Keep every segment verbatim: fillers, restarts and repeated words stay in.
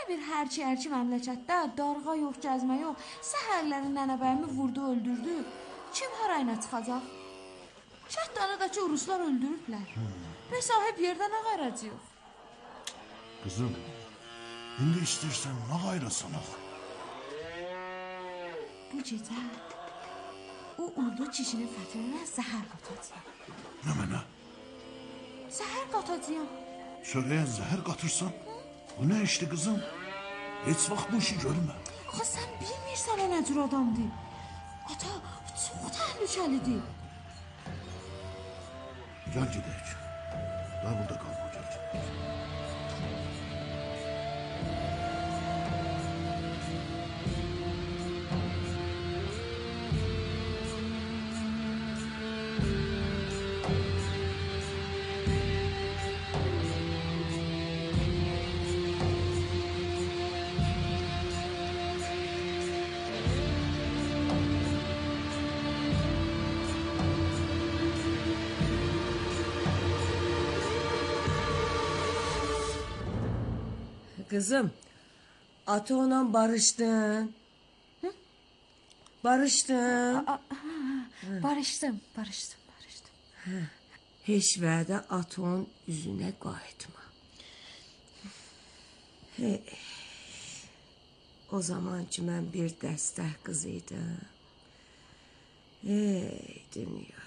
bir hərçi-hərçi məmləkətdə darğa yox, cəzmə yox, səhərlərin nənəbəyimi vurdu, öldürdü. Kim harayına çıxacaq? Şəhdanadakı Ruslar öldürüblər. Və sahib yerdən nə qayracı yox? Kızım, indi istəyirsən nə qayrasanaq? Bu gecə o urdu kişinin fətrinə zəhər qatacaq. Nə mənə? Zəhər qatacaq. Çörəyə zəhər qatırsan? Bu nə işdi kızım? Heç vaxt bu işi görmə. Axı sən bilmirsən o nə cür adamdır. Ata, çox təhlükəlidir. Gel gidelim. Daha burada kalma gel. Kızım, Ato'yla barıştın. Hı? Barıştın. Aa, ha, barışdım, barışdım, barışdım. Hə. Heç vədə Ato'nun üzünə qayıtma. Hey. O zaman ki mən bir dəstək qız idim. Ey dünya.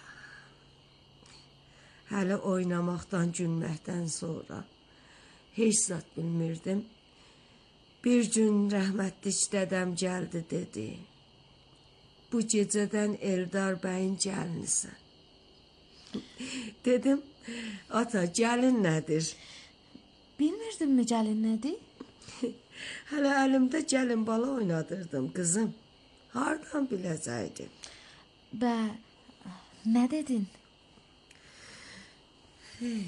Hələ oynamaqdan, gülməkdən sonra heç zat bilmirdim. Bir gün rəhmətli dədəm gəldi dedi. Bu gecədən Eldar bəyin gəlinisən. Dedim, ata gəlin nədir? Bilmirdim mi gəlin nədir? Hələ əlimdə gəlin bala oynadırdım qızım. Hardan biləcəkdim? Bə, nə dedin? Hey.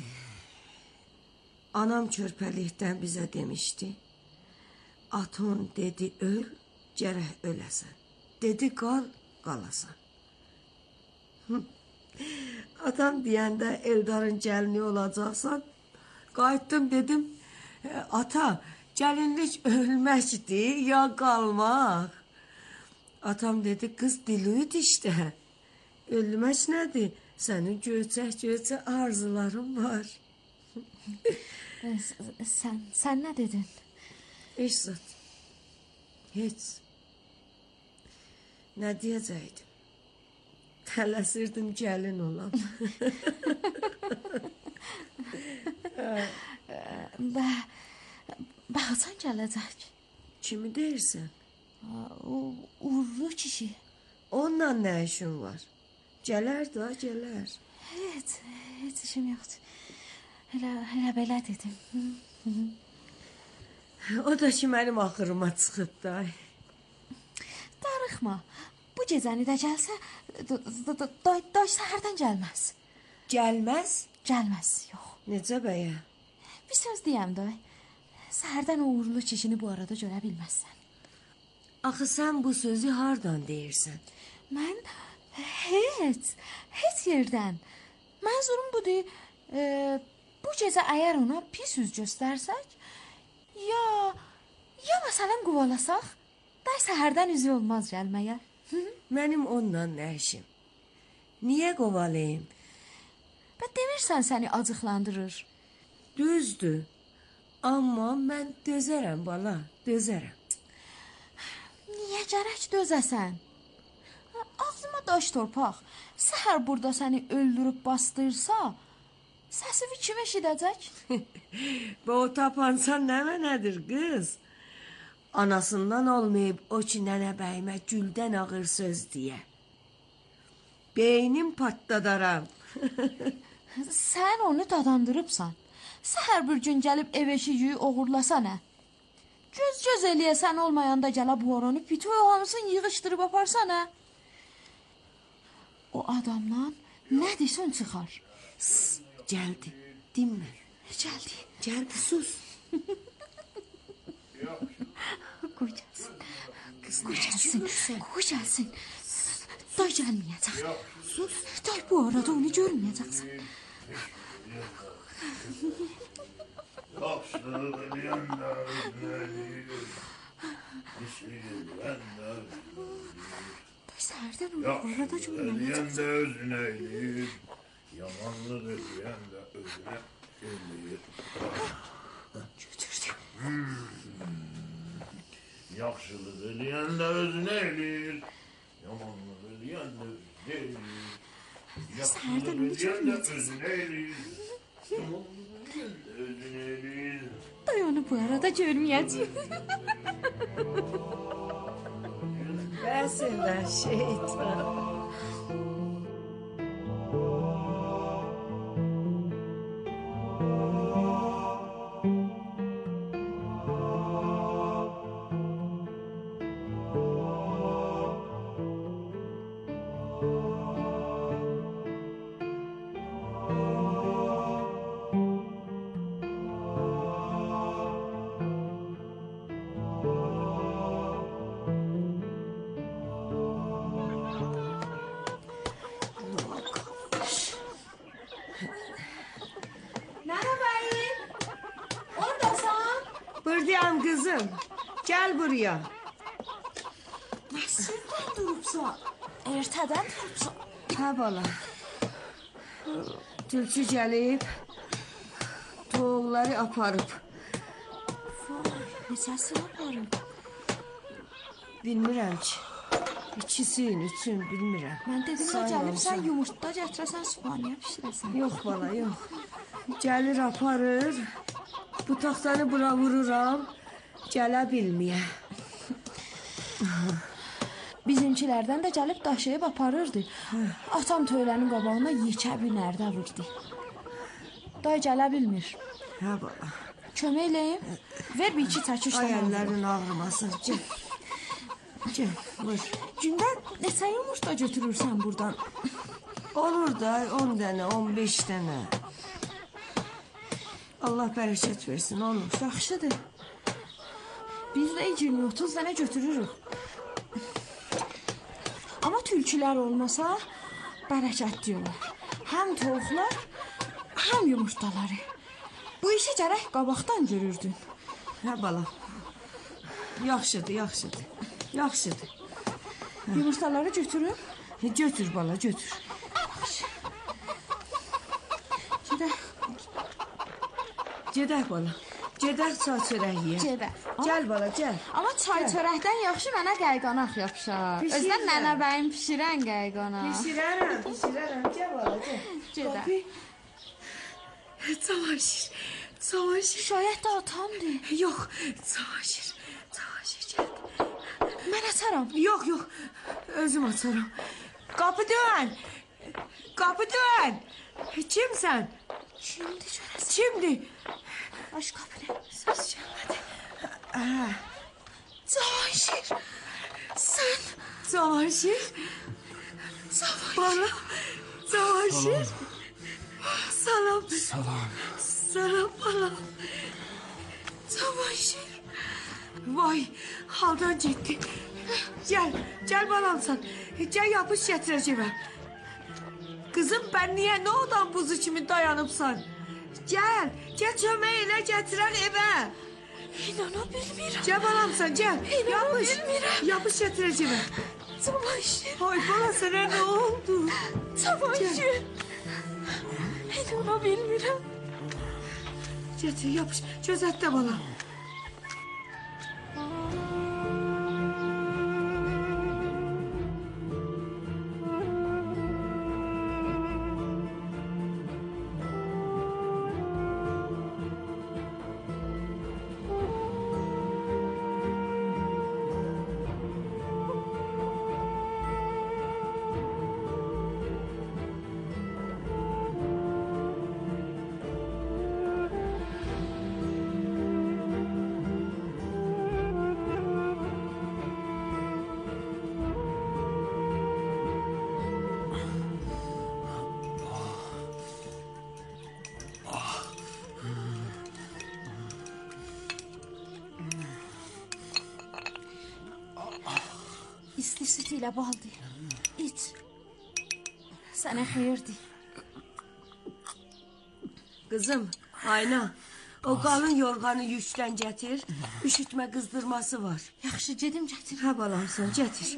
Anam körpəlikdən bizə demişdi. Aton dedi öl, gərək öləsən. Dedi qal, qalasan. Atam deyəndə Eldarın gəlini olacaqsan. Qayıtdım dedim, ata, gəlinlik ölməkdir, ya qalmaq. Atam dedi, qız diliydi işte. Ölmək nədir? Sənin göyçək-göyçək arzuların var. Sən, sən nə dedin? Heç zat. Heç. Nə deyəcəkdim? Tələsirdim gəlin olam. Bə, baxacan gələcək. Kimi deyirsən? O uğurlu kişi. Onunla nə işin var? Gələr da, gələr. Heç, heç işim yoxdur. Elə, elə belə dedim. O da ki mənim axırıma çıxıb da. Darıxma. Bu gecəni də gəlsə, day səhərdən gəlməz. Gəlməz? Gəlməz, yox. Necə bəyə? Bir söz deyəm day. Səhərdən o uğurlu kişini bu arada görə bilməzsən. Axı sən bu sözü hardan deyirsən? Mən heç, heç yerdən. Mənzurum budur, e, bu gecə əgər ona pis üz göstərsək, ya, ya məsələn qovalasaq, day səhərdən üzü olmaz gəlməyə. Mənim onunla nə işim? Niyə qovalayım? Bə demirsən səni acıqlandırır. Düzdür, amma mən dözərəm bala, dözərəm. Niyə gərək dözəsən? Ağzıma daş torpaq, səhər burada səni öldürüb bastırsa, səsivi kim eşidəcək? Və o tapansan nə mənədir qız? Anasından olmayıb o ki nənə bəyimə güldən ağır söz deyə. Beynim patladaram. Sən onu dadandırıbsan. Səhər bir gün gəlib ev eşiyi oğurlasa nə? Göz-göz eləyəsən olmayanda gələ bu oranı pitoy hamısını yığışdırıb aparsa nə? O adamdan nə desən çıxar? Sus, gəldi, dinmə. Gəldi. Gəldi, sus. Qoy gəlsin. Qoy gəlsin. Qoy gəlsin. Day gəlməyəcək. Sus. Day bu arada onu görməyəcəksən. Yaxşı, deyəndə özünə Silven de Bu səhərdə bu yaxşı arada cümlə eləyen de özüne eğilir. Yamanlık eləyen de özüne eğilir. götürdü. Yaxşılık eləyen de özüne eğilir. Yamanlık eləyen de özüne eğilir. Yaxşılık eləyen de özüne eğilir. Yamanlık eləyen de özüne eğilir. Dayanı bu arada görməyəcək. Bəsəndə şeytan. Nənə bəyim, oradasan? Buradayım kızım. Gel buraya. Məsciddən durubsan, ertədən durubsan. Ha bala. Tülçü gelip toğulları aparıp. Vay, neçəsini aparım. Bilmirəm ki. İkisinin üçün bilmirəm. Mən dedim Say də gəlib olsun. sən yumurta gətirəsən, supaniya pişirəsən. Yok bala yok. Gelir aparır. Bu taxtanı bura vururam. Gələ bilməyə. Bizimkilərdən də gəlib daşıyıb aparırdı. Atam töylənin qabağına yekə bir nərdə vurdu. Day gələ bilmir. Ha bala. Kömək eləyim. Ver bir iki çəkiş Ay daha. əllərin ağrımasın. Gel. Gel vur. Gündə neçə yumurta götürürsən buradan? Olur da on dənə, on beş dənə. Allah bərəkət versin, olur. Yaxşıdır. Biz də iyirmi otuz dənə götürürük. Amma tülkülər olmasa bərəkət diyorlar. Həm tovuqlar, həm yumurtaları. Bu işi gərək qabaqdan görürdün. Hə bala. Yaxşıdır, yaxşıdır. Yaxşıdır. Yumurtaları götürüb. E, götür bala, götür. Gedək. Gedək bala. Gedək çay çörək yeyək. Gedək. Gəl bala, gəl. Amma çay çörəkdən yaxşı mənə qayğanaq yapışar. Bişirəm. Özdən nənə bəyim pişirən qayğanaq. Pişirərəm, pişirərəm. Gəl bala, gəl. Gedək. Papi. Çamaşır, çamaşır. Şayət də atamdır. Yox, çamaşır, çamaşır gəldi. Mən açaram. Yox, yox. Özüm açaram. Qapı dön. Qapı dön. Kimsən? Kimdir görəsən? Kimdir? Aç qapını. Səs gəlmədi. Cavanşir. Sən. Cavanşir. Cavanşir. Bana. Cavanşir. Salam. Salam. Salam bana. Cavanşir. Vay, haldan getdi. Gel, gel balamsan. Gel yapış gətirəcəmə. Kızım ben niye ne odan buzu kimi dayanıbsan? Gel, gel çömeği elə gətirən evə. İnana bilmirəm. Gel balamsan, gel. İnana Yapış, bilmirəm. yapış gətirəcəmə. Cavanşir. Ay bala sənə ne oldu? Cavanşir. İnana bilmirəm. Getir, yapış, gözətdə bala. İsti sütü ilə baldı. İç. Sənə xeyirdir. Kızım, ayna. O qalın yorğanı yükdən gətir. Üşütmə qızdırması var. Yaxşı, gedim gətir. Hə balamsan, gətir.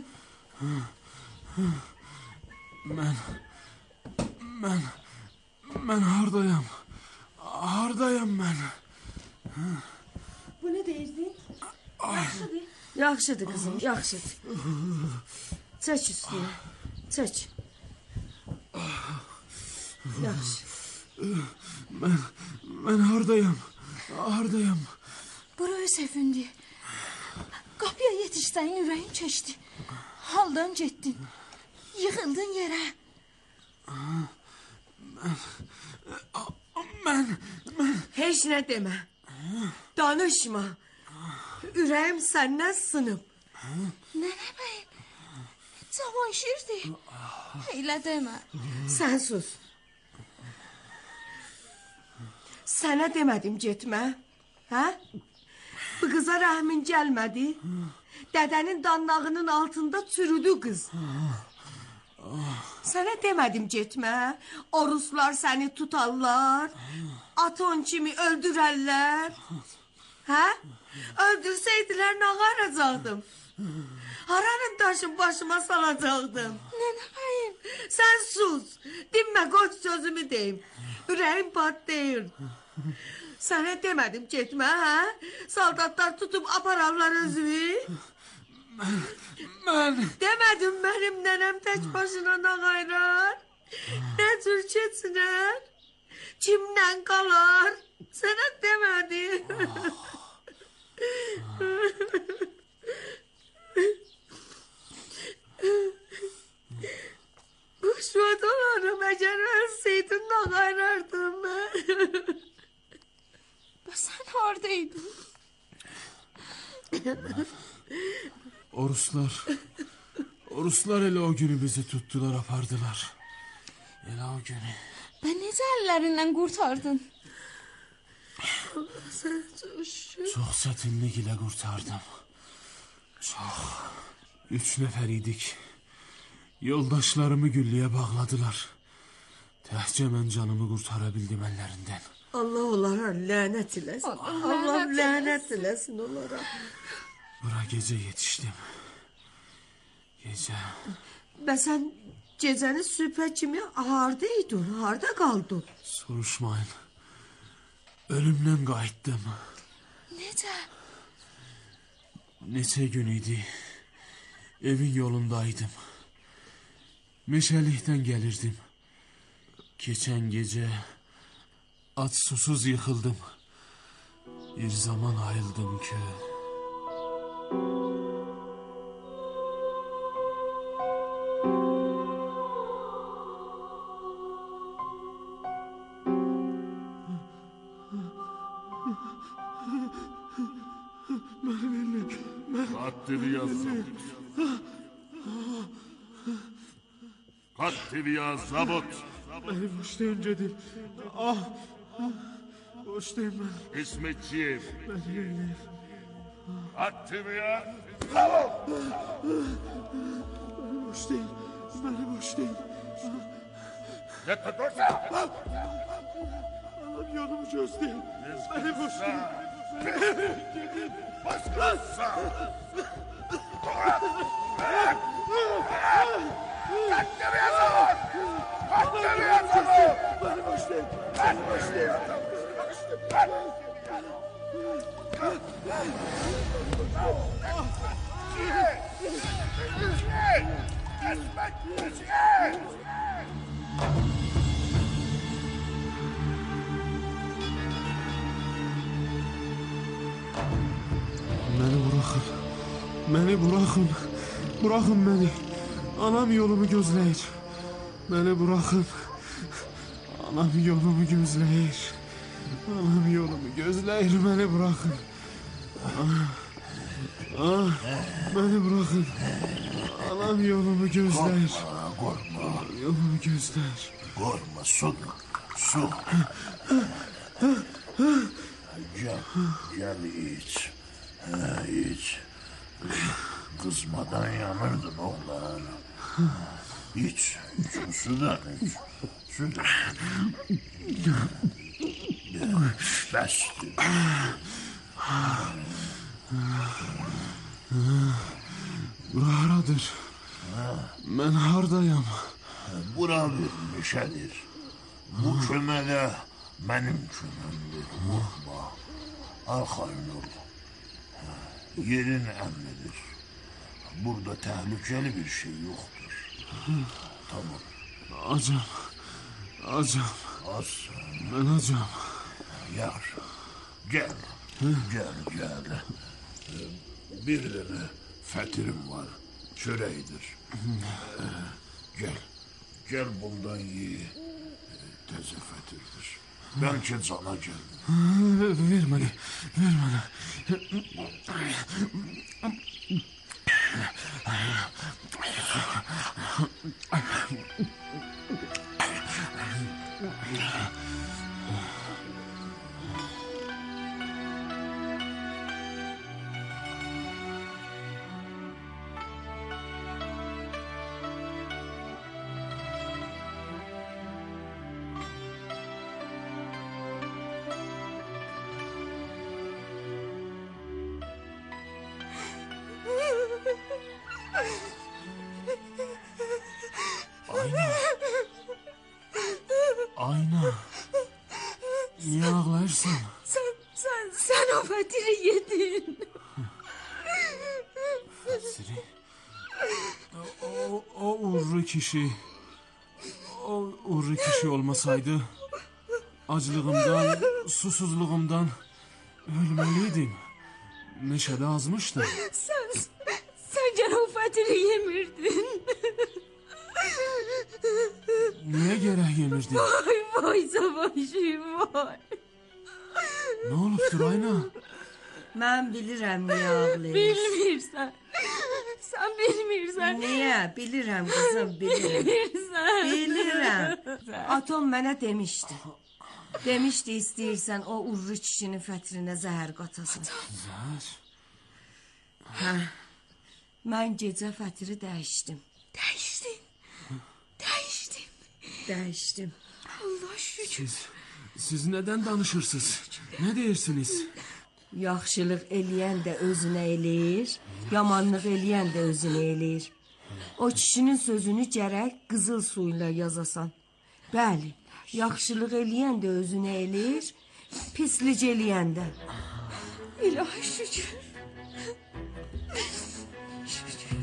Mən, mən, mən hardayam? Hardayam mən? Bu ne deyirdin? Yaxşıdır. Yaxşıdır kızım, yaxşıdır. Çək üstüne, çək. Yaxşı. Mən, mən hardayam? Hardayam? Buraya sevindi. Kapıya yetişsen yüreğin çeşdi. Haldan getdin. Yıkıldın yere. Mən, mən... Heç nə demə. Danışma. Ürəyim səndən sınıb. Nənə bəyim. Cavanşirdi. Elə demə. Sən sus. Sənə demədim getmə. Hə? Bu qıza rəhmin gəlmədi. Dədənin danlağının altında çürüdü qız. Sənə demədim getmə. O ruslar səni tutarlar. Aton kimi öldürərlər. Hə? Öldürsəydilər nə qaracaqdım? Haranın daşın başıma salacaqdım? Nənə bəyim. Sən sus. Dinmə, qoç sözümü deyim. Ürəyim patlayır. Sənə demədim getmə, hə? Saldatlar tutub apararlar özünü. Mən, mən... Demədim mənim nənəm tək başına nə qayrar? Nə cür keçinər? Kimlə qalar? Sənə demədim. Kuşmat olarım, əgər ölsəydin nə qayrardım mən? Sen hardaydın? O Ruslar... O Ruslar elə o günü bizi tuttular, apardılar. Elə o günü. Ben necə ellerinden kurtardın? Sən çox şükür. Çox çətinlik ilə qurtardım. Çox. Üç nəfər idik. Yoldaşlarımı güllüyə bağladılar. Təhcə mən canımı qurtara bildim əllərindən. Allah onlara lənət eləsin. Allah Allah lənət lənət eləsin onlara. Bura gecə yetişdim. Gecə. Bəs sən gecəni sübhə kimi hardaydın? Harda qaldın? Soruşmayın. Ölümdən qayıtdım. Necə? Neçə gün idi. Evin yolundaydım. Meşəlikdən gəlirdim. Keçən gecə aç susuz yıxıldım. Bir zaman ayıldım ki... Katliya zabot. Katliya zabot. Beni boşlayın Cedil. Ah! Boşlayın beni. İsmetçiyev. Beni yeğleyin. Katliya zabot. Beni boşlayın. Beni boşlayın. Yeter dursa. Allah'ım yolumu gösterin. Beni boşlayın. Cedil. Başkası. Katliya zabot. Katliya zabot. Beni boşlayın. Beni boşlayın. Beni bırakın. Beni bırakın. Bırakın beni. Anam yolumu gözləyir. Beni bırakın. Anam yolumu gözləyir. Anam yolumu gözləyir. Beni bırakın. Ah, ah, beni bırakın. Anam yolumu gözləyir. Korkma. Yolumu gözləyir. Korkma. Su. Su. Gel. Gel iç. Ha, iç. Kızmadan yanırdın oğlan. İç. İç. Sudan iç. Sudan. Bəsdir. Bura haradır? Mən hardayam? Bura bir meşədir. Bu kömədə mənim köməmdir. Qorxma. Arxayın ol. Yerin əmnidir. Burada təhlükəli bir şey yoxdur. Tamam. Acam. Acam. Az. Mən acam. Yaxşı. Gəl. Gəl, gəl. Bir dənə fətirim var. Çörəkdir. Gəl. Gəl bundan ye. Təzə fətirdir. Bəlkə cana gəldi. Ver mənə. Ver mənə. Ayna. Ayna. Niye ağlarsın? Sen, sen, sen o fetiri yedin. Fetiri? O, o uğurlu kişi... O uğurlu kişi olmasaydı... Acılığımdan, susuzluğumdan... Ölmeliydim. Meşede azmıştım. Sen, sen gene o fetiri yemirdin. Niye gerek yemirdin? Vay vay savaşım vay. Ne olupdur Ayna? Ben bilirim niye ağlayır. Bilmirsən. Sən bilmirsən. Niye? Bilirim kızım bilirim. Bilirsən. Bilirim. Atom mənə demişti. Demişti istəyirsən o urru kişinin fətrinə zəhər qatasın. Zəhər? Hə. Mən gecə fətiri dəyişdim. Dəyişdin. Dəyişdin. Dəyişdim. Allah şükür. Siz, siz neden danışırsınız? Ne deyirsiniz? Yaxşılıq eləyən də özünə eləyir, yamanlıq eləyən də özünə eləyir. O kişinin sözünü gərək qızıl suyla yazasan. Bəli, yaxşılıq eləyən də özünə eləyir, pislik eləyən də. İlahi şükür. Şükür.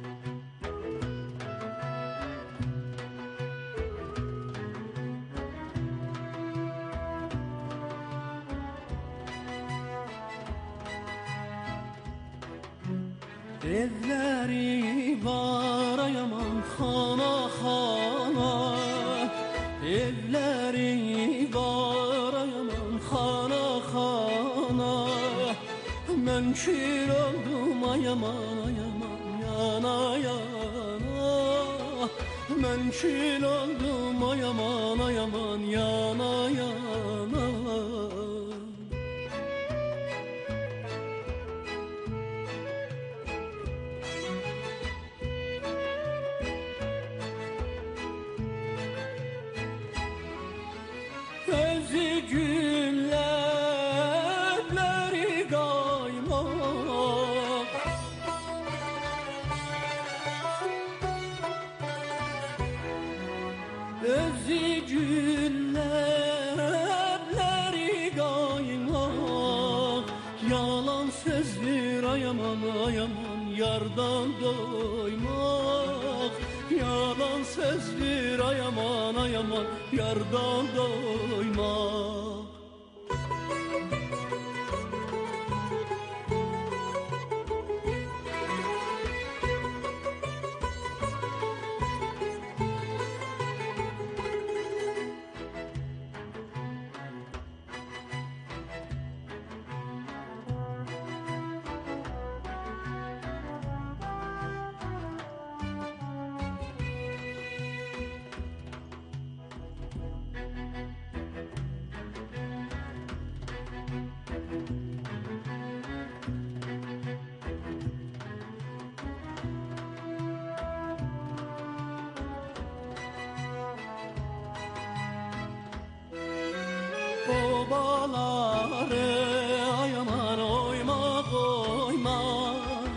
Evleri var yaman xana xana, evleri var yaman xana xana. Mən kül oldum ayaman ayaman yana yana. Mən kül oldum ayaman ayaman yana yana. Özü güllerleri kaymak, özü güllerleri kaymak. Yalan sözdür ayaman ayaman yardan doymak. Yalan sözdür ayaman ayaman yardan doymak. obaları ay aman oymak oymak,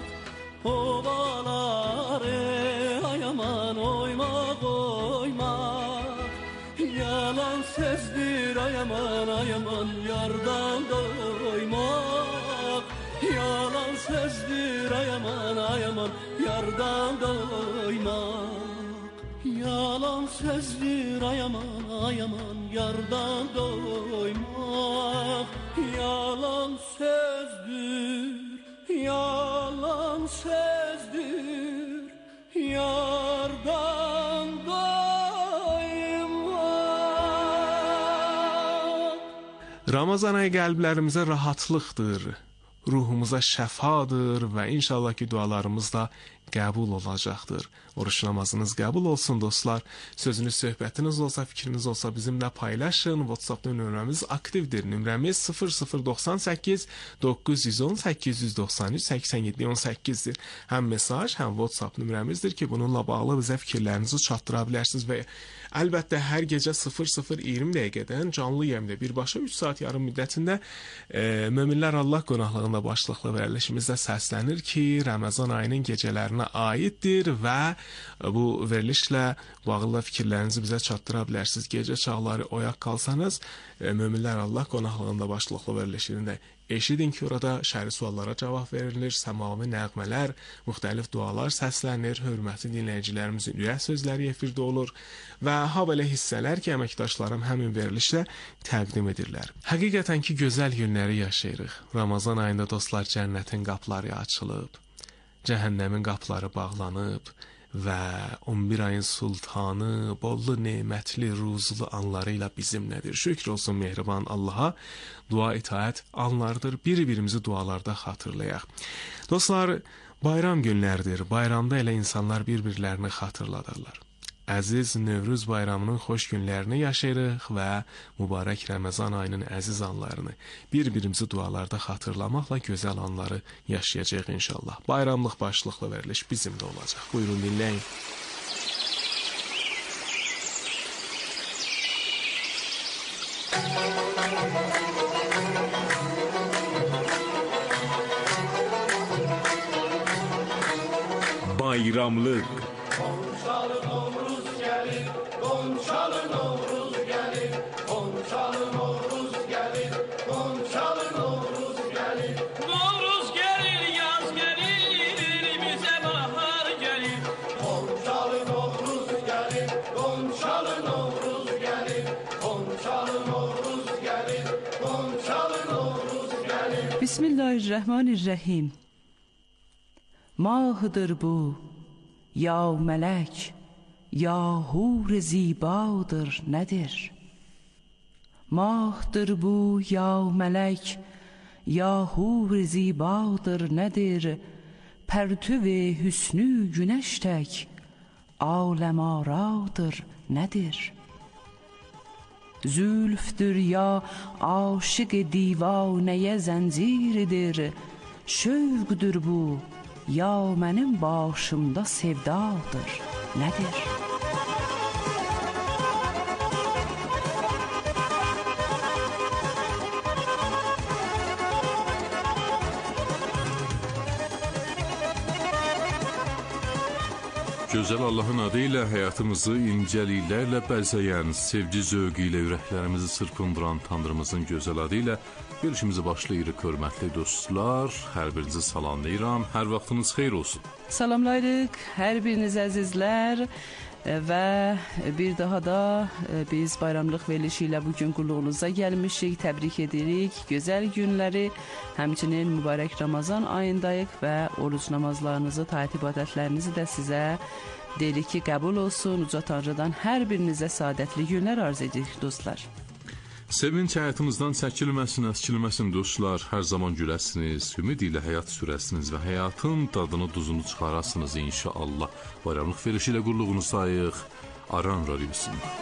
obaları ay aman oymak oymak. Yalan sözdür ay aman ay aman yardan doymak. Yalan sözdür ay aman ay aman yardan doymak. Yalan sözdür ay aman ay aman yardan doymak. Yalan sözdür, yalan sözdür yardan doymak. Ramazan ayı qəlblərimizə rahatlıqdır, ruhumuza şəfadır və inşallah ki dualarımız da qəbul olacaqdır. Oruç namazınız qəbul olsun dostlar. Sözünüz, söhbətiniz olsa, fikriniz olsa bizimlə paylaşın. WhatsApp nömrəmiz aktivdir. Nömrəmiz sıfır sıfır doxsan səkkiz doqquz yüz on səkkiz yüz doxsan üç səksən yeddi on səkkizdir. Həm mesaj, həm WhatsApp nömrəmizdir ki, bununla bağlı bizə fikirlərinizi çatdıra bilərsiniz və əlbəttə hər gecə sıfır sıfır iyirmi dəqiqədən canlı yayımda birbaşa üç saat yarım müddətində e, Möminlər Allah qonaqlığında başlıqlı verilişimizdə səslənir ki, Ramazan ayının gecələrinə aiddir və bu verilişlə bağlı fikirlərinizi bizə çatdıra bilərsiniz. Gecə çağları oyaq qalsanız, e, Möminlər Allah qonaqlığında başlıqlı verilişində eşidin ki, orada şəri suallara cavab verilir, səmavi nəğmələr, müxtəlif dualar səslənir, hörmətli dinləyicilərimizin ürək sözləri efirdə olur və ha belə hissələr ki, əməkdaşlarım həmin verilişlə təqdim edirlər. Həqiqətən ki, gözəl günləri yaşayırıq. Ramazan ayında dostlar cənnətin qapıları açılıb, cəhənnəmin qapıları bağlanıb və on bir ayın sultanı, bollu, nemətli, ruzlu anları ilə bizimlədir. Şükür olsun mehriban Allaha, dua itaət anlardır. Bir-birimizi dualarda xatırlayaq. Dostlar, bayram günlərdir. Bayramda elə insanlar bir-birlərini xatırladırlar. Əziz Nevruz bayramının xoş günlərini yaşayırıq və mübarək Ramazan ayının əziz anlarını bir-birimizi dualarda xatırlamaqla gözəl anları yaşayacaq inşallah. Bayramlıq başlıqlı veriliş bizim də olacaq. Buyurun dinləyin. Bayramlıq Bismillahirrahmanirrahim. Mahıdır bu, ya melek, ya hur zibadır nedir? Mahdır bu, ya melek, ya hur zibadır nedir? Pertüv-i hüsnü güneş tek, alem aradır nedir? Zülftür ya aşık divaneye zenciridir. Şövqdür bu ya benim başımda sevdadır nedir? Gözəl Allahın adı ilə həyatımızı incəliklərlə bəzəyən, sevgi zövqü ilə ürəklərimizi sırpındıran Tanrımızın gözəl adı ilə verilişimizi başlayırıq, hörmətli dostlar. Hər birinizi salamlayıram, hər vaxtınız xeyir olsun. Salamlayırıq hər biriniz əzizlər və bir daha da biz bayramlıq verilişi ilə bugün qulluğunuza gəlmişik, təbrik edirik. Gözəl günləri, həmçinin mübarək Ramazan ayındayıq və oruc namazlarınızı, taat ibadətlərinizi də sizə deyirik ki, qəbul olsun. Uca Tanrıdan hər birinizə saadətli günlər arz edirik dostlar. Sevinç həyatımızdan çəkilməsin, əskilməsin dostlar. Hər zaman güləsiniz, ümid ilə həyat sürəsiniz və həyatın dadını, duzunu çıxarasınız inşallah. Bayramlıq verilişi ilə qulluğunuzdayıq. Aran Radiosunda.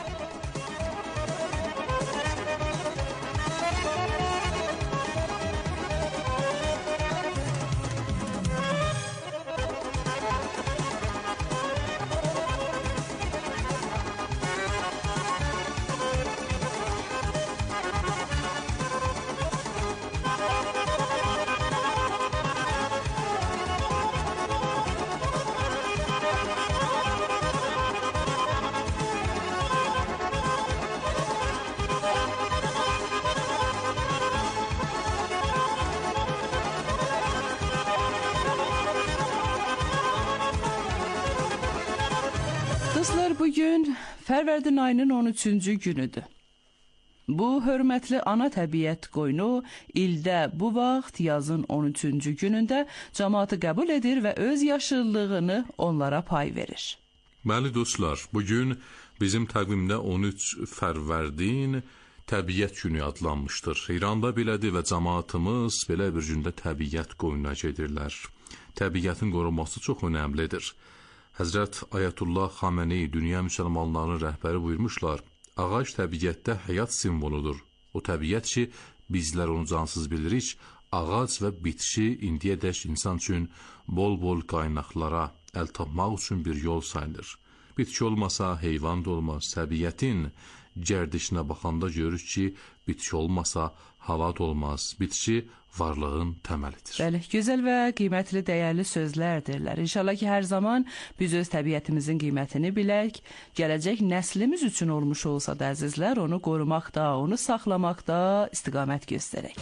Dostlar, bugün Fərvərdin ayının on üçüncü günüdür. Bu hörmətli ana təbiət qoyunu ildə bu vaxt yazın on üçüncü günündə cəmaatı qəbul edir və öz yaşıllığını onlara pay verir. Bəli dostlar, bugün bizim təqvimdə on üç Fərvərdin təbiət günü adlanmışdır. İranda belədir və cəmaatımız belə bir gündə təbiət qoyununa gedirlər. Təbiətin qorunması çox önəmlidir. Həzrət Ayətullah Xamenei dünya müsəlmanlarının rəhbəri buyurmuşlar, ağac təbiətdə həyat simvoludur. O təbiət ki, bizlər onu cansız bilirik, ağac və bitki indiyədək insan üçün bol-bol qaynaqlara əl tapmaq üçün bir yol sayılır. Bitki olmasa, heyvan da olmaz. Təbiətin gərdişinə baxanda görürük ki, bitki olmasa, hava da olmaz. Bitki varlığın təməlidir. Bəli, gözəl və qiymətli, dəyərli sözlərdirlər. İnşallah ki, hər zaman biz öz təbiətimizin qiymətini bilək, gələcək nəslimiz üçün olmuş olsa da əzizlər, onu qorumaqda, onu saxlamaqda istiqamət göstərək.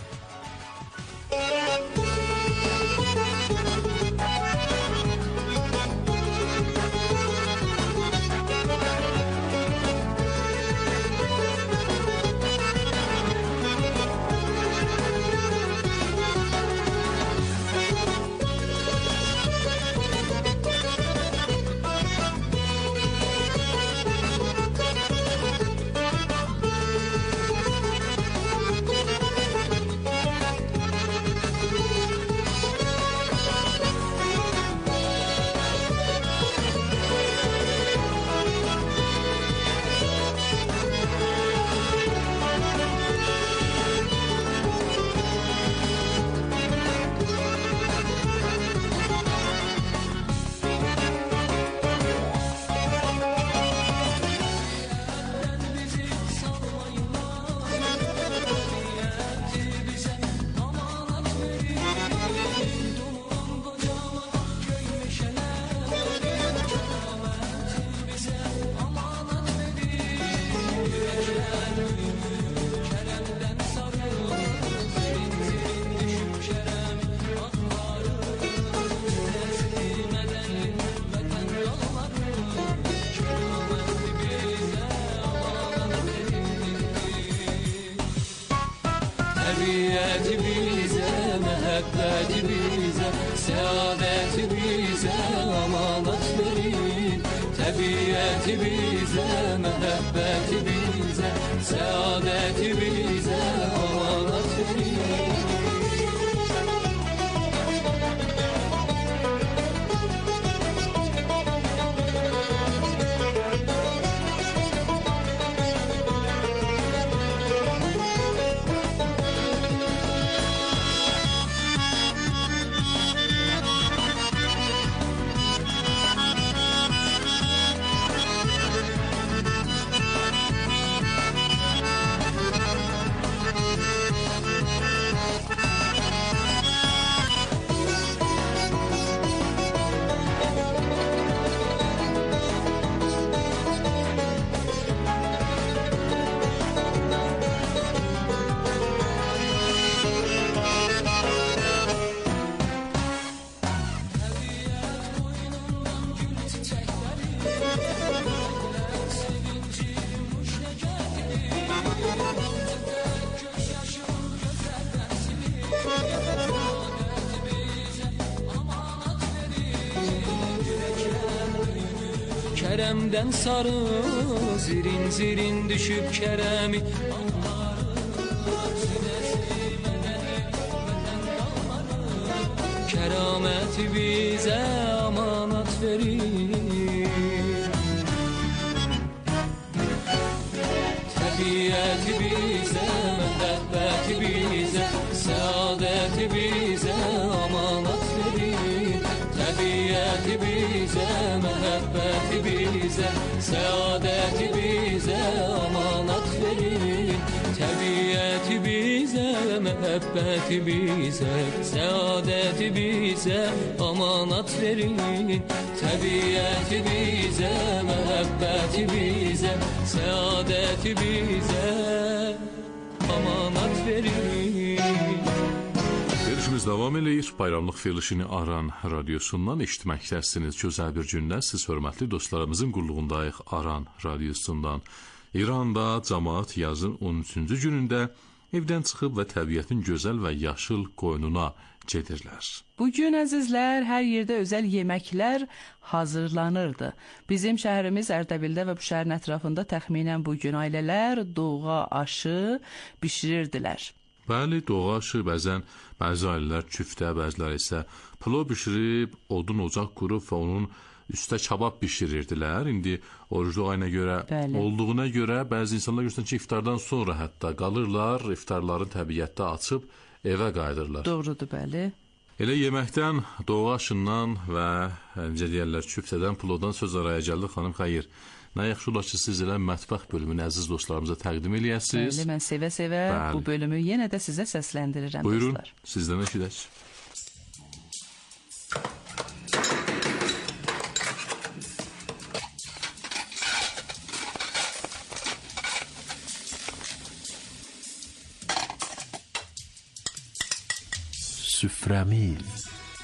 Təbiət bizə, məhəbbət bizə, səadət bizə amanat verin. Təbiət bizə, məhəbbət bizə, səadət bizə amanat verin. Kərəmdən sarı zirin zirin düşüb kərəmi kərəmət bizə amanat verir. Təbiət bizə, məhəbbət bizə, səadət bizə amanat verir. Təbiət bizə, məhəbbət bizə, səadət bizə amanat verin. Təbiət bizə, məhəbbət bizə, səadət bizə amanat verin. Təbiət bizə, məhəbbət bizə, səadət bizə amanat verin. davam eləyir. Bayramlıq verilişini Aran radiosundan eşitməkdəsiniz. Gözəl bir gündə siz hörmətli dostlarımızın qulluğundayıq Aran radiosundan. İranda cəmaət yazın on üçüncü günündə evdən çıxıb və təbiətin gözəl və yaşıl qoynuna gedirlər. Bugün əzizlər, hər yerdə özəl yeməklər hazırlanırdı. Bizim şəhərimiz Ərdəbildə və bu şəhərin ətrafında təxminən bugün ailələr doğğa aşı bişirirdilər. Bəli, doğğa aşı bəzən bəzi ailələr küftə, bəzilər isə plov bişirib, odun ocaq qurub və onun üstə kabab bişirirdilər. İndi orucluq ayına görə, Bəli. olduğuna görə bəzi insanlar görürsən ki, iftardan sonra hətta qalırlar, iftarları təbiətdə açıb evə qayıdırlar. Doğrudur, bəli. Elə yeməkdən, doğğa aşından və necə deyərlər, küftədən, plovdan söz araya gəldi. Xanım xeyir. Nə yaxşı olar ki, siz elə mətbəx bölümünü əziz dostlarımıza təqdim eləyəsiniz. Bəli, mən sevə-sevə bu bölümü yenə də sizə səsləndirirəm. Buyurun, dostlar. sizdən eşidək. Süfrəmiz.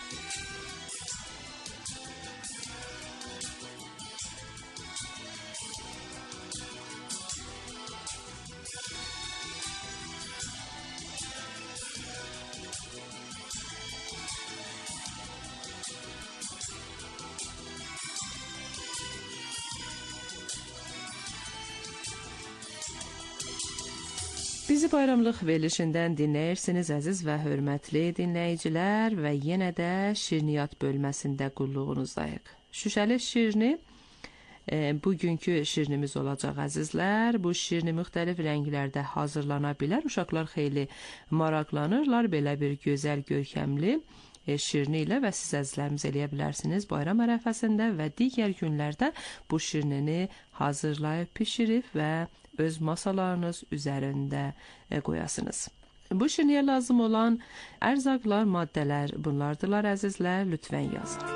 Bizi bayramlıq verilişindən dinləyirsiniz əziz və hörmətli dinləyicilər və yenə də şirniyyat bölməsində qulluğunuzdayıq. Şüşəli şirni e, bugünkü şirnimiz olacaq əzizlər. Bu şirni müxtəlif rənglərdə hazırlana bilər. Uşaqlar xeyli maraqlanırlar belə bir gözəl, görkəmli e, şirni ilə və siz əzizlərimiz eləyə bilərsiniz bayram ərəfəsində və digər günlərdə bu şirnini hazırlayıb pişirib və öz masalarınız üzərində qoyasınız. Bu şirniyə lazım olan ərzaqlar, maddələr bunlardılar əzizlər, lütfən yazın.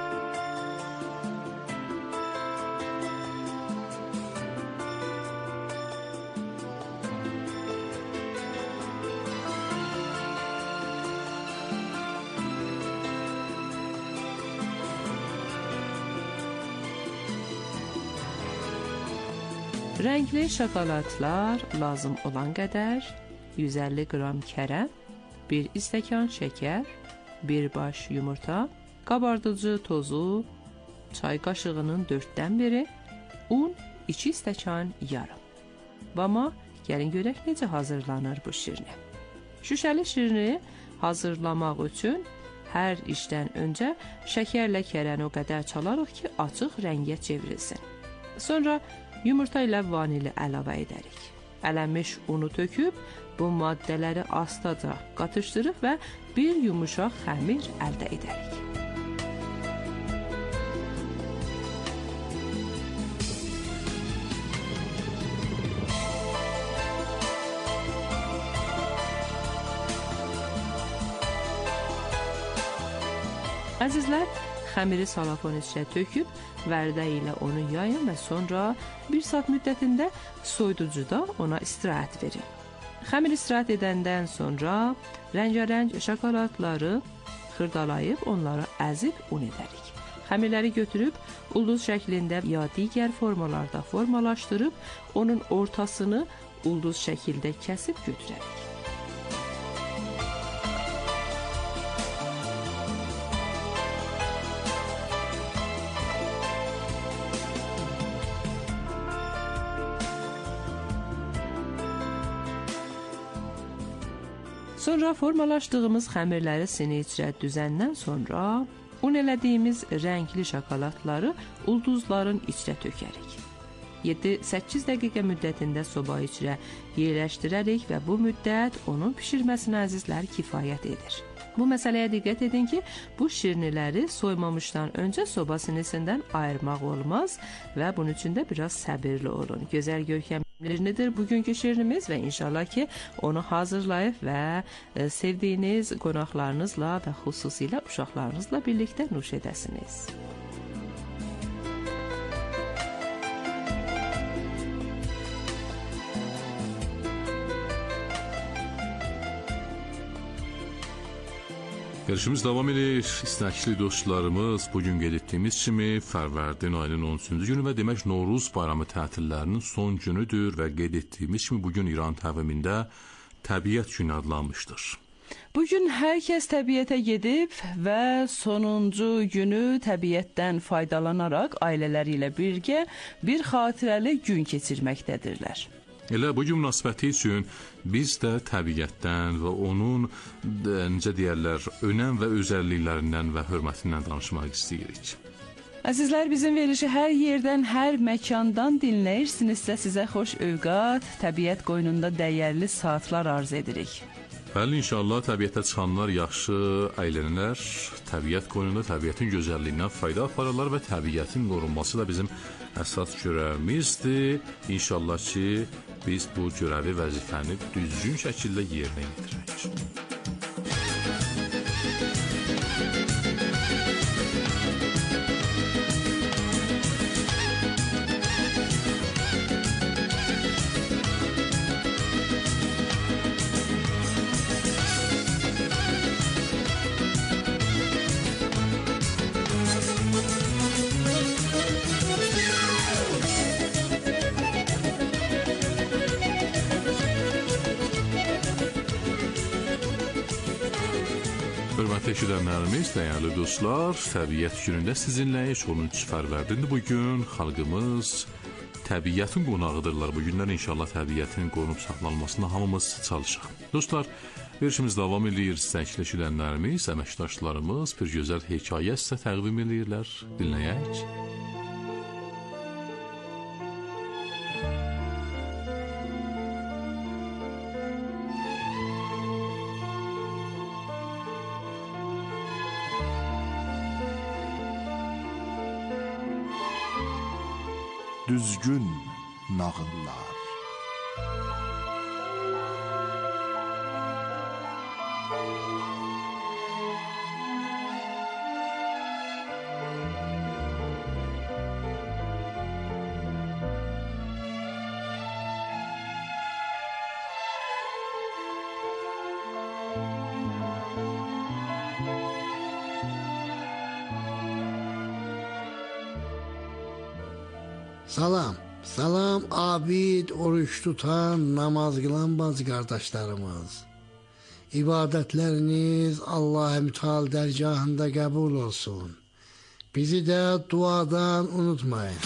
Rəngli şokoladlar lazım olan qədər, yüz əlli qram kərə, bir stəkan şəkər, bir baş yumurta, qabardıcı tozu, çay qaşığının dörddən biri, un, iki stəkan yarım. Amma gəlin görək necə hazırlanır bu şirni. Şüşəli şirni hazırlamaq üçün hər işdən öncə şəkərlə kərəni o qədər çalarıq ki, açıq rəngə çevrilsin. Sonra yumurta ilə vanili əlavə edərik. Ələnmiş unu töküb, bu maddələri astaca qatışdırıb və bir yumuşaq xəmir əldə edərik. Əzizlər, xəmiri salafon içinə töküb, vərdə ilə onu yayın və sonra bir saat müddətində soyuducuda ona istirahət verin. Xəmir istirahət edəndən sonra rəngarəng şokoladları xırdalayıb onları əzib un edərik. Xəmirləri götürüb ulduz şəklində ya digər formalarda formalaşdırıb onun ortasını ulduz şəkildə kəsib götürərik. Sonra formalaşdığımız xəmirləri sinə içrə düzəndən sonra un elədiyimiz rəngli şokoladları ulduzların içrə tökərik. yeddi səkkiz dəqiqə müddətində soba içrə yerləşdirərik və bu müddət onun pişirməsinə əzizlər kifayət edir. Bu məsələyə diqqət edin ki, bu şirniləri soymamışdan öncə soba sinisindən ayırmaq olmaz və bunun üçün də biraz səbirli olun. Gözəl görkəmlidir bugünkü şirnimiz və inşallah ki, onu hazırlayıb və e, sevdiyiniz qonaqlarınızla və xüsusilə uşaqlarınızla birlikdə nuş edəsiniz. Yarışımız davam edir. İstəkli dostlarımız, bugün qeyd etdiyimiz kimi Fərvərdin ayının on üçüncü günü və demək Novruz bayramı tətillərinin son günüdür və qeyd etdiyimiz kimi bugün İran təqvimində təbiət günü adlanmışdır. Bugün hər kəs təbiətə gedib və sonuncu günü təbiətdən faydalanaraq ailələri ilə birgə bir xatirəli gün keçirməkdədirlər. Elə bu gün münasibəti üçün biz də təbiətdən və onun necə deyərlər, önəm və özəlliklərindən və hörmətindən danışmaq istəyirik. Əzizlər, bizim verilişi hər yerdən, hər məkandan dinləyirsinizsə sizə xoş övqat, təbiət qoynunda dəyərli saatlar arz edirik. Bəli, inşallah təbiətə çıxanlar yaxşı əylənirlər, təbiət qoynunda təbiətin gözəlliyindən fayda aparırlar və təbiətin qorunması da bizim əsas görəvimizdir. İnşallah ki, biz bu görəvi, vəzifəni düzgün şəkildə yerinə yetirək. Hörmətli eşidənlərimiz, dəyərli dostlar, təbiət günündə sizinləyik. on üç Fərvərdindir bugün. Xalqımız təbiətin qonağıdırlar. Bu günlər inşallah təbiətin qorunub saxlanılmasına hamımız çalışaq. Dostlar, verişimiz davam edir. İstəkli eşidənlərimiz, əməkdaşlarımız bir gözəl hekayə sizə təqdim edirlər. Dinləyək. Düzgün nağıllar. Salam, salam abid, oruç tutan, namaz qılan bacı qardaşlarımız. İbadətləriniz Allah-u Müteal dərgahında qəbul olsun. Bizi də duadan unutmayın.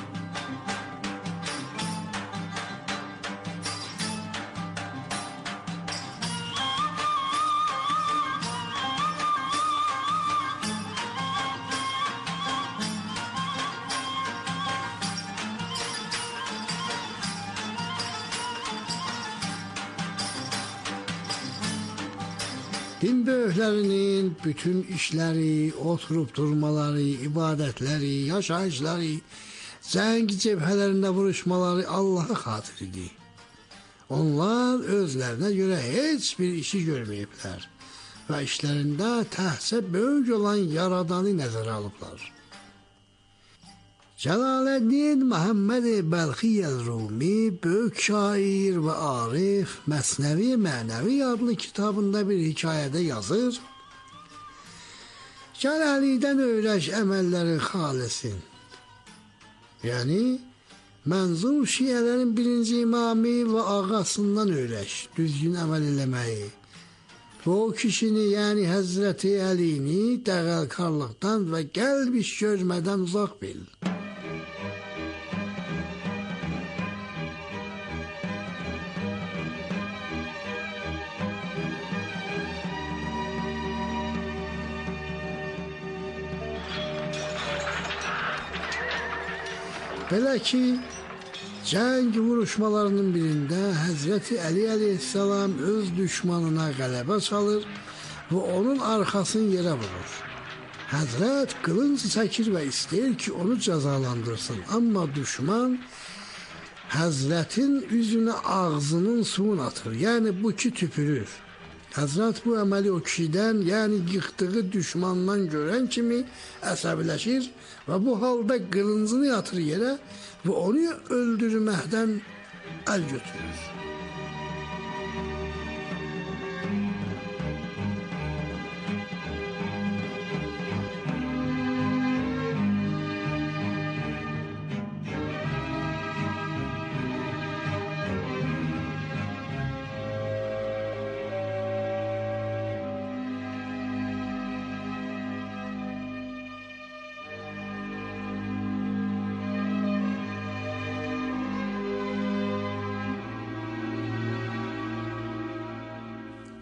Din böyüklərinin bütün işləri, oturub durmaları, ibadətləri, yaşayışları, cəng cəbhələrində vuruşmaları Allaha xatiridir. Onlar özlərinə görə heç bir işi görməyiblər və işlərində təhsə böyük olan Yaradanı nəzərə alıblar. Cəlaləddin Məhəmməd Bəlxi Rumi böyük şair və arif Məsnəvi Mənəvi adlı kitabında bir hekayədə yazır. Gəl Əlidən öyrəş əməlləri xalisin. Yəni, mənzur şiələrin birinci imamı və ağasından öyrəş, düzgün əməl eləməyi. O kişini, yəni Həzrəti Əlini dəğəlkarlıqdan və qəlb iş görmədən uzaq bil. Belə ki, cəng vuruşmalarının birində Həzrəti Əli əleyhissalam öz düşmanına qələbə çalır və onun arxasını yerə vurur. Həzrət qılınc çəkir və istəyir ki, onu cəzalandırsın. Amma düşman Həzrətin üzünə ağzının suyunu atır, yəni bu ki tüpürür. Həzrət bu əməli o kişidən, yəni yıxdığı düşmandan görən kimi əsəbiləşir və bu halda qılıncını yatır yerə və onu öldürməkdən əl götürür.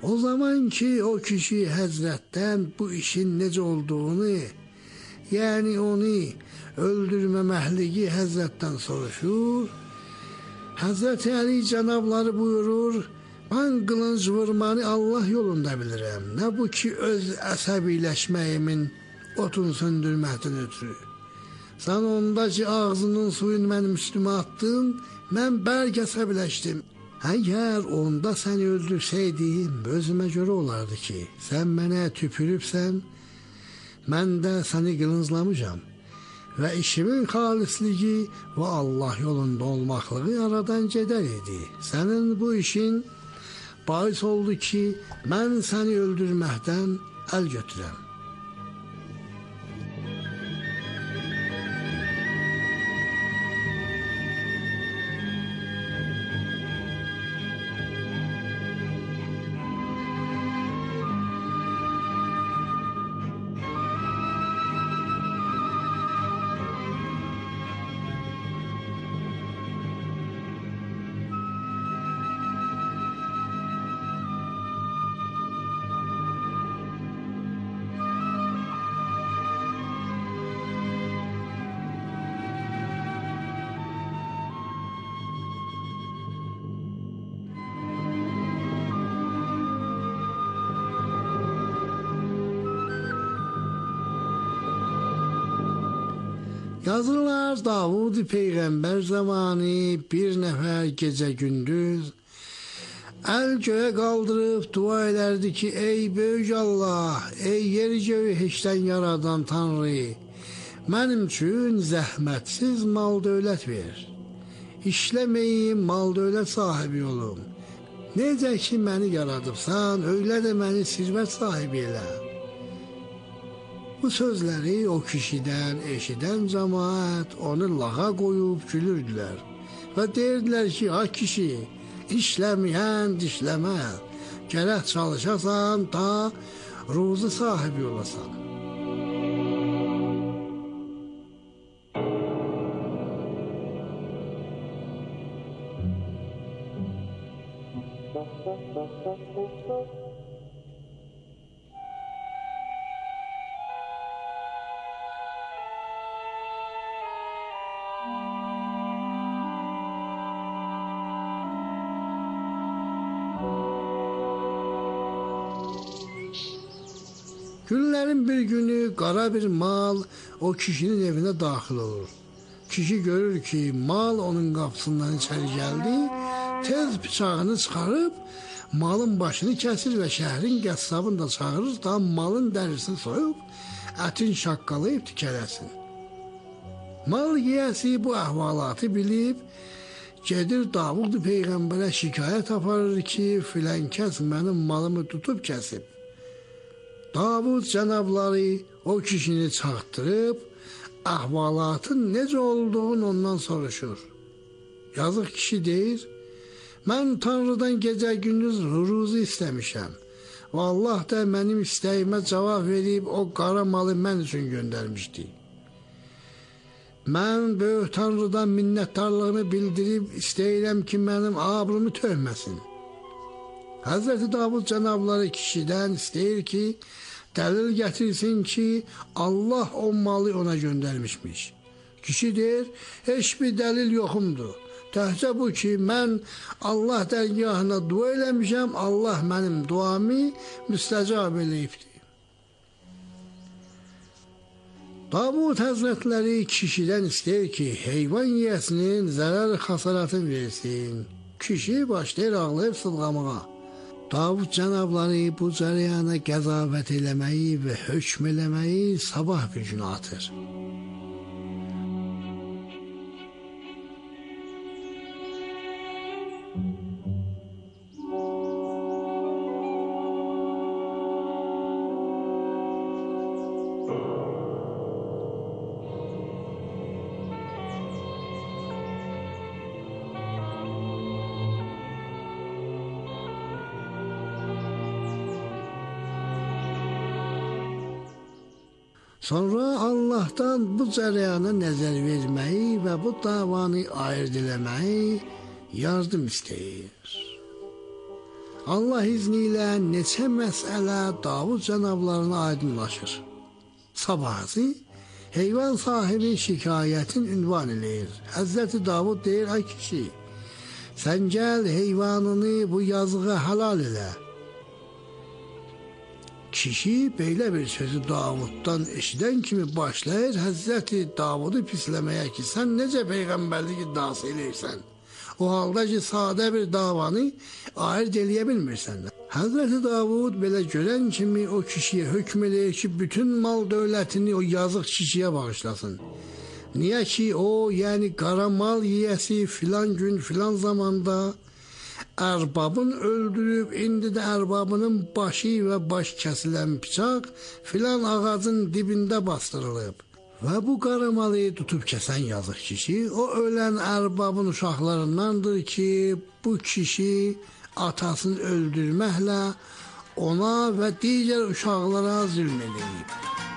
O zaman ki o kişi Həzrətdən bu işin necə olduğunu, yəni onu öldürməməhligi Həzrətdən soruşur. Həzrəti Əli cənabları buyurur, mən qılınc vurmanı Allah yolunda bilirəm. Nə bu ki öz əsəbiləşməyimin otun söndürməkdən ötürü. Sən onda ki ağzının suyunu mənim üstümə attın, mən bərk əsəbiləşdim. Əgər onda səni öldürsəydim, özümə görə olardı ki, sən mənə tüpürübsən, mən də səni qılınclamışam. Və işimin xalisligi və Allah yolunda olmaqlığı aradan gedər idi. Sənin bu işin bais oldu ki, mən səni öldürməkdən əl götürəm. Yazırlar Davud Peyğəmbər zamanı bir nəfər gecə gündüz əl göyə qaldırıb dua edərdi ki, ey böyük Allah, ey yeri göyü heçdən yaradan Tanrı, mənim üçün zəhmətsiz mal dövlət ver. İşləməyim, mal dövlət sahibi olum. Necə ki məni yaradıbsan, öylə də məni sirvət sahibi elə. Bu sözləri o kişidən eşidən cəmaət onu lağa qoyub gülürdülər və deyirdilər ki, ay kişi, işləməyən dişləmə, gərək çalışasan da ruzu sahibi olasan. Günlərin bir günü qara bir mal o kişinin evinə daxil olur. Kişi görür ki, mal onun qapısından içəri gəldi, tez bıçağını çıxarıb malın başını kəsir və şəhrin qəssabını da çağırır da malın dərisini soyub, ətin şaqqalayıb tikələsin. Mal yiyəsi bu əhvalatı bilib, gedir Davud Peyğəmbərə şikayət aparır ki, filan kəs mənim malımı tutub kəsib. Davud cənabları o kişini çağıtdırıb, əhvalatın necə olduğunu ondan soruşur. Yazıq kişi deyir, mən Tanrıdan gecə gündüz ruzu istəmişəm və Allah da mənim istəyimə cavab verib o qara malı mən üçün göndərmişdi. Mən böyük Tanrıdan minnətdarlığını bildirib istəyirəm ki, mənim abrumu tövməsin. Həzrəti Davud cənabları kişidən istəyir ki, dəlil gətirsin ki, Allah o malı ona göndərmişmiş. Kişi deyir, heç bir dəlil yoxumdur. Təhcə bu ki, mən Allah dərgahına dua eləmişəm, Allah mənim duamı müstəcab eləyibdir. Davud Həzrətləri kişidən istəyir ki, heyvan yiyəsinin zərər xəsarətini versin. Kişi başlayır ağlayıb sılğamağa. Davud cənabları bu cərəyana qəzavət eləməyi və hökm eləməyi sabah bir günə atır. Sonra Allah'tan bu cərəyana nəzər verməyi və bu davanı ayırt eləməyi yardım istəyir. Allah izni ilə neçə məsələ Davud cənablarına aydınlaşır. Sabahı heyvan sahibi şikayətin ünvan eləyir. Həzrəti Davud deyir, ay kişi, sən gəl heyvanını bu yazığa halal elə. Kişi belə bir sözü Davuddan eşidən kimi başlayır Həzrəti Davudu pisləməyə ki, sən necə peyğəmbərlik iddiası eləyirsən? O halda ki, sadə bir davanı ayırt eləyə bilmirsən. Həzrəti Davud belə görən kimi o kişiyə hökm edir ki, bütün mal dövlətini o yazıq kişiyə bağışlasın. Niyə ki, o, yəni qara mal yiyəsi filan gün, filan zamanda ərbabın öldürüb, indi də ərbabının başı və baş kəsilən bıçaq filan ağacın dibində bastırılıb. Və bu qaramalı tutub kəsən yazıq kişi, o ölən ərbabın uşaqlarındandır ki, bu kişi atasını öldürməklə ona və digər uşaqlara zülm edib.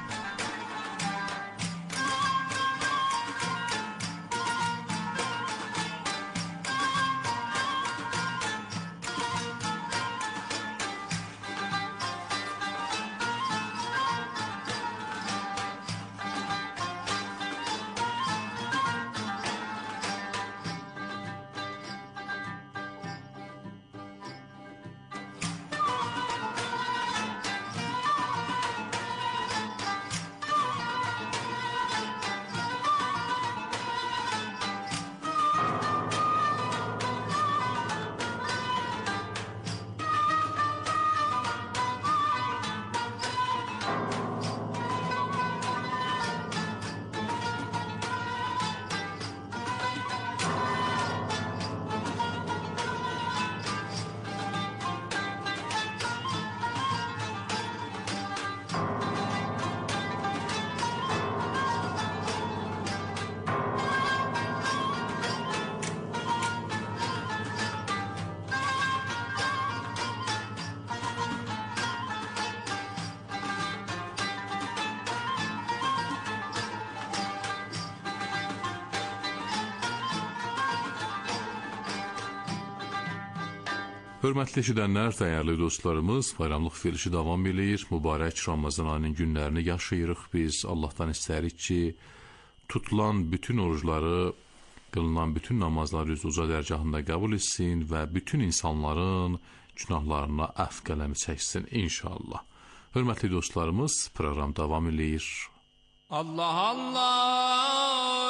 Hörmətli eşidənlər, dəyərli dostlarımız, bayramlıq verilişi davam eləyir. Mübarək Ramazan ayının günlərini yaşayırıq biz. Allahdan istəyirik ki, tutulan bütün orucları, qılınan bütün namazları öz uca dərgahında qəbul etsin və bütün insanların günahlarına əfv qələmi çəksin inşallah. Hörmətli dostlarımız, proqram davam eləyir. Allah Allah,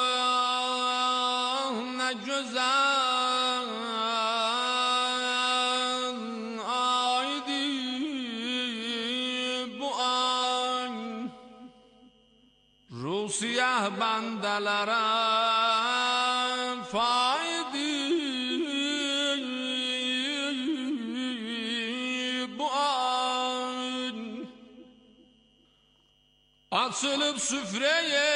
nə gözəl siyah bandalara faydi bu an açılıp süfreye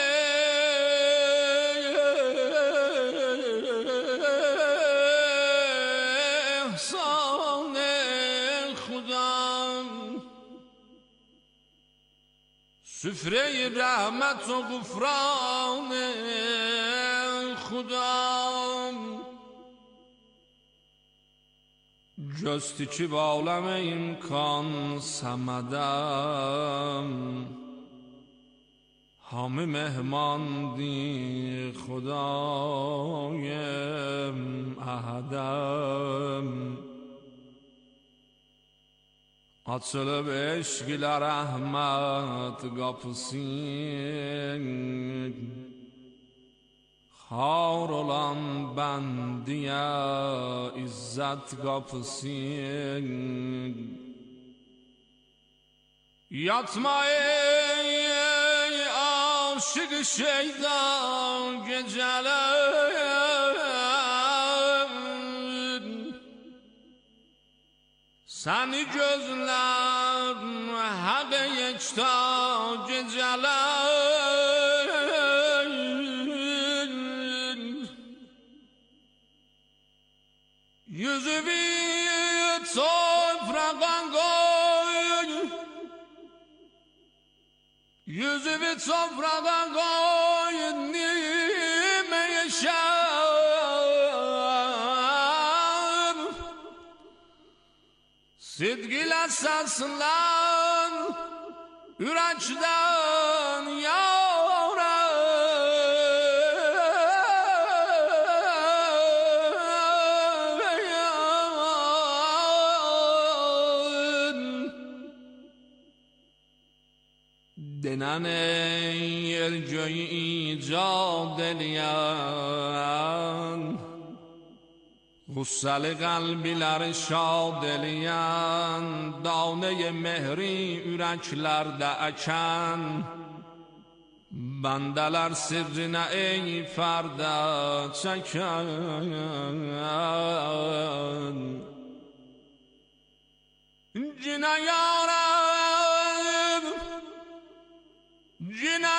ihsan-ı Khudam süfre-i rahmet و غفران خدام جستی که با عالم امکان سمدم همه مهماندی خدایم احدم açılıb eşq ilə rəhmət qapısın xar olan bəndiyə izzət qapısın yatma ey aşıq şeydan gecələr səni gözlər həq yekta gecələr yüzümü toprağa qoy yüzümü toprağa qoy nimə yaşar Sidgilə səslan ürəkdən yara Denən yer göyü icad eləyən Qussalı qəlbləri şad eləyən Danə-i mehri ürəklərdə əkən Bəndələr sirrinə ey fərdə çəkən Cinə yarəm Cinə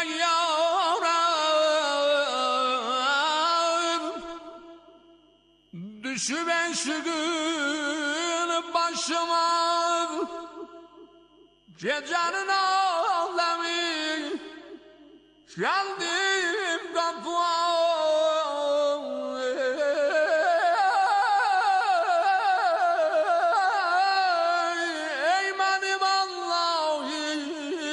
yarəm Düşüb eşiğin başıma Gecənin aləmi Gəldim qapıya Ey mənim Allahım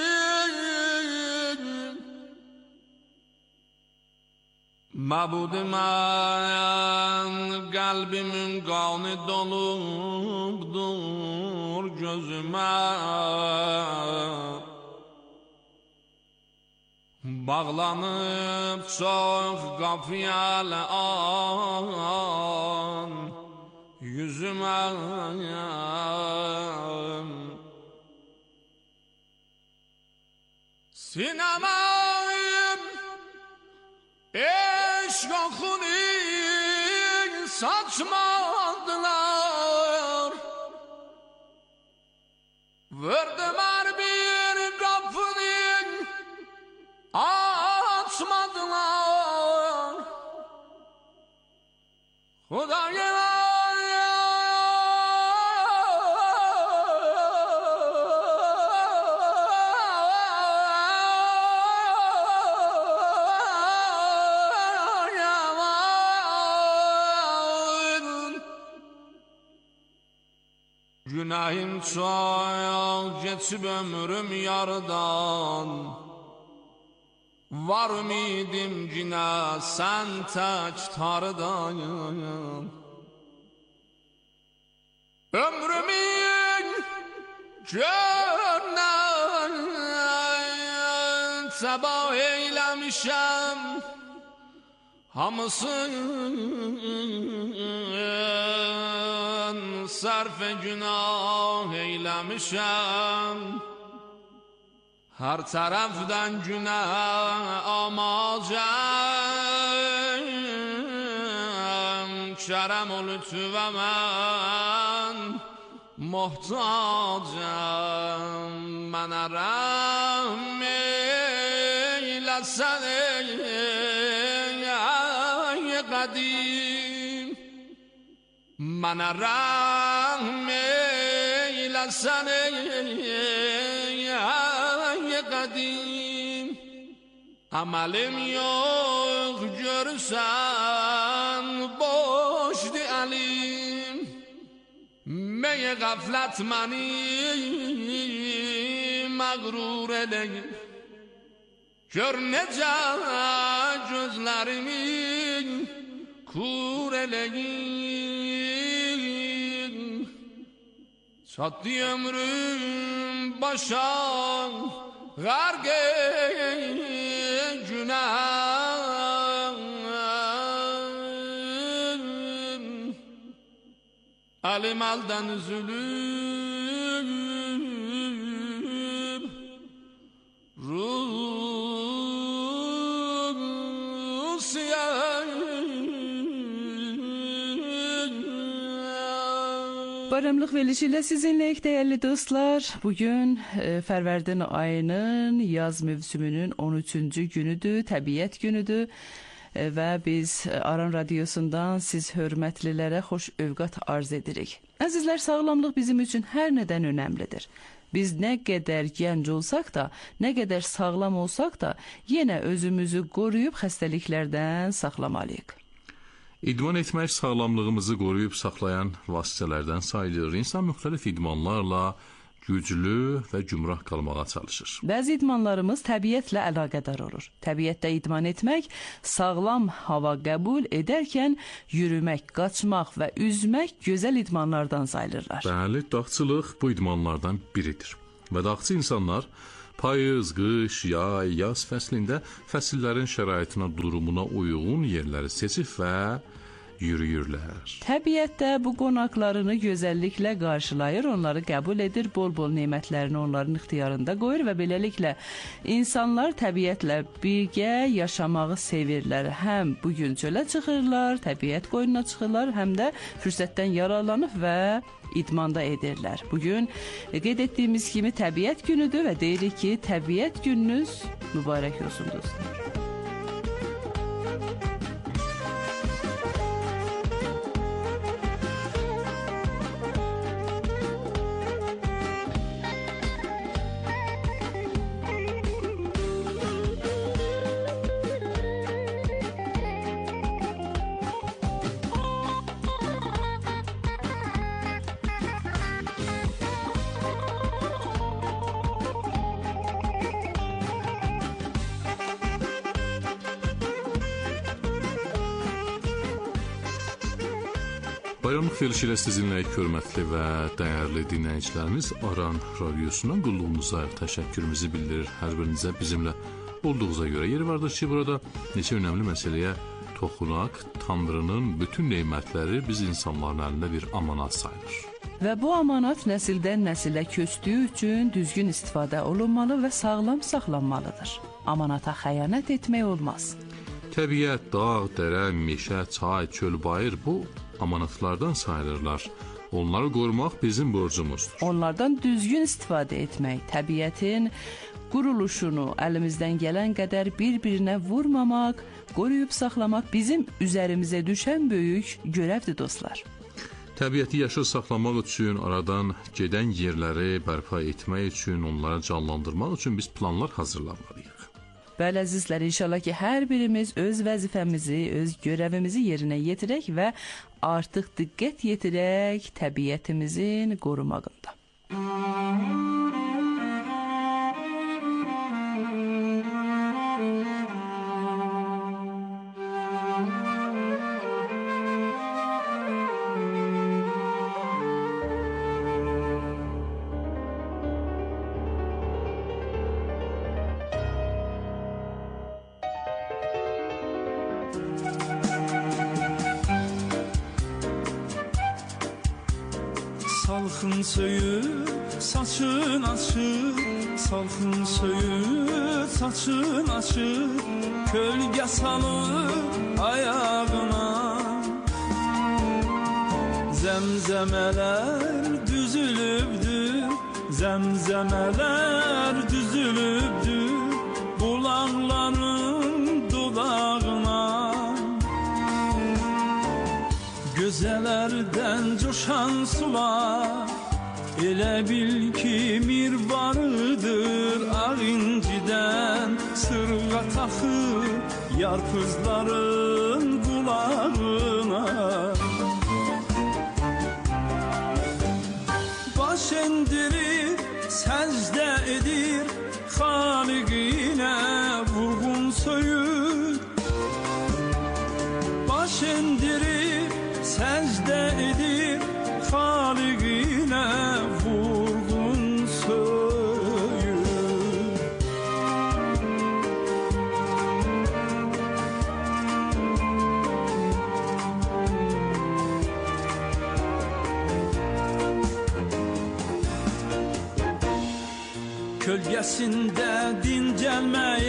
Mabud mən Qəlbimin qanı dolubdur gözümə Bağlanıb çox qafiyəl an yüzümə Sinəməyim eşq oxunu saçmadılar Vırdım hər bir qapını açmadılar Xudayım Günahım çok geçib ömrüm yardan Var ümidim günə sən tək tardan Ömrümün görünən Səbah eyləmişəm Hamısın sərf-i günah eyləmişəm Hər tərəfdən günah amacəm Kərəm ol lütfə mən muhtacəm Mənə rəhm eyləsən ey qədim Mənə rəhm eyləsən ey qədim Əməlim yox görürsən boşdu əlim Məyə qəflət məni məğrur eləyir Gör necə gözlərimi kur eləyir Çatdı ömrüm başa Gərq günah Əlim əldən üzülüb Rusiya Bayramlıq verilişi ilə sizinləyik değerli dostlar. Bugün e, Fərvərdin ayının yaz mövsümünün on üçüncü günüdür, təbiət günüdür. E, və biz Aran Radiosundan siz hörmətlilərə xoş övqat arz edirik. Əzizlər, sağlamlıq bizim üçün hər nədən önəmlidir. Biz nə qədər gənc olsaq da, nə qədər sağlam olsaq da, yenə özümüzü qoruyub xəstəliklərdən saxlamalıyıq. İdman etmək sağlamlığımızı qoruyub saxlayan vasitələrdən sayılır. İnsan müxtəlif idmanlarla güclü və gümrah qalmağa çalışır. Bəzi idmanlarımız təbiətlə əlaqədar olur. Təbiətdə idman etmək, sağlam hava qəbul edərkən yürümək, qaçmaq və üzmək gözəl idmanlardan sayılırlar. Bəli, dağçılıq bu idmanlardan biridir. Və dağçı insanlar payız, qış, yay, yaz fəslində fəsillərin şəraitinə, durumuna uyğun yerləri seçib və yürüyürlər. Təbiətdə bu qonaqlarını gözəlliklə qarşılayır, onları qəbul edir, bol-bol nemətlərini onların ixtiyarında qoyur və beləliklə insanlar təbiətlə birgə yaşamağı sevirlər. Həm bu gün çölə çıxırlar, təbiət qoynuna çıxırlar, həm də fürsətdən yararlanıb və idmanda edirlər. Bugün qeyd etdiyimiz kimi təbiət günüdür və deyirik ki, təbiət gününüz mübarək olsun dostlar. Bayramlıq verilişi ilə sizinləyik, hörmətli və dəyərli dinləyicilərimiz. Aran radiosundan qulluğunuza təşəkkürümüzü bildirir. Hər birinizə bizimlə olduğunuza görə. Yeri vardır ki, burada neçə önəmli məsələyə toxunaq. Tanrının bütün neymətləri biz insanların əlində bir amanat sayılır. Və bu amanat nəsildən nəsilə köçdüyü üçün düzgün istifadə olunmalı və sağlam saxlanmalıdır. Amanata xəyanət etmək olmaz. Təbiət, dağ, dərə, meşə, çay, çöl, bayır bu amanatlardan sayılırlar. Onları qorumaq bizim borcumuzdur. Onlardan düzgün istifadə etmək, təbiətin quruluşunu əlimizdən gələn qədər bir-birinə vurmamaq, qoruyub saxlamaq bizim üzərimizə düşən böyük görevdir dostlar. Təbiəti yaşıl saxlamaq üçün, aradan gedən yerləri bərpa etmək üçün, onları canlandırmaq üçün biz planlar hazırlamalıyıq. Bəli əzizlər, inşallah ki, hər birimiz öz vəzifəmizi, öz görevimizi yerinə yetirək və artıq diqqət yetirək təbiətimizin qorumağında. Salxın söyür, saçın açır, salxın söyür, saçın açır, kölgə salır ayağına. Zəmzəmələr düzülübdür, zəmzəmələr düzülübdür, bulaqların dodağına. Gözələrdən coşan sular, elə bil ki mir varıdır ağ incidən, sırğa taxır yarpızların qulağına. Baş endirir, səcdə edir, xaliqinə vurğun söyür. Baş endirir, səcdə edir, xaliqinə vurğun söyür. Kölgəsində dincəlmək